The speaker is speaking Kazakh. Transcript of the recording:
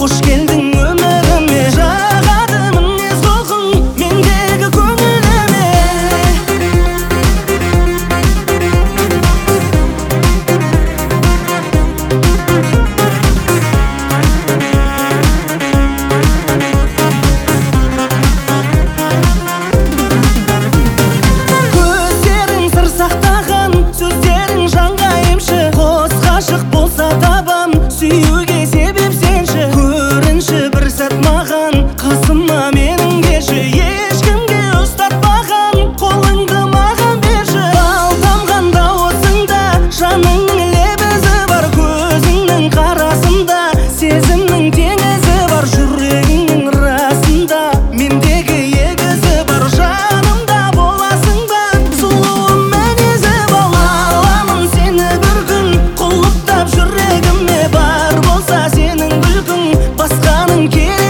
қош келдің өміріме. Жағады мінез құлқың мендегі көңіліме. Көздерің сыр сақтаған, сөздерің жанға емші. Қос ғашық болса табам, сүюге себеп сенші. Көрінші бір сәт маған, қасыма менің келші. Ешкімге ұстатпаған, қолыңды маған берші. Бал тамған дауысыңда жаныңның лебізі бар. Көзіңнің қарасында сезімнің теңізі бар. Жүрегіңнің расында мендегі егізі бар. Жанымда боласың ба, сұлуым мінезі бол. Аламын сені бір күн құлыптап жүрегіме. Бар болса сенің күлкің, басқаның керек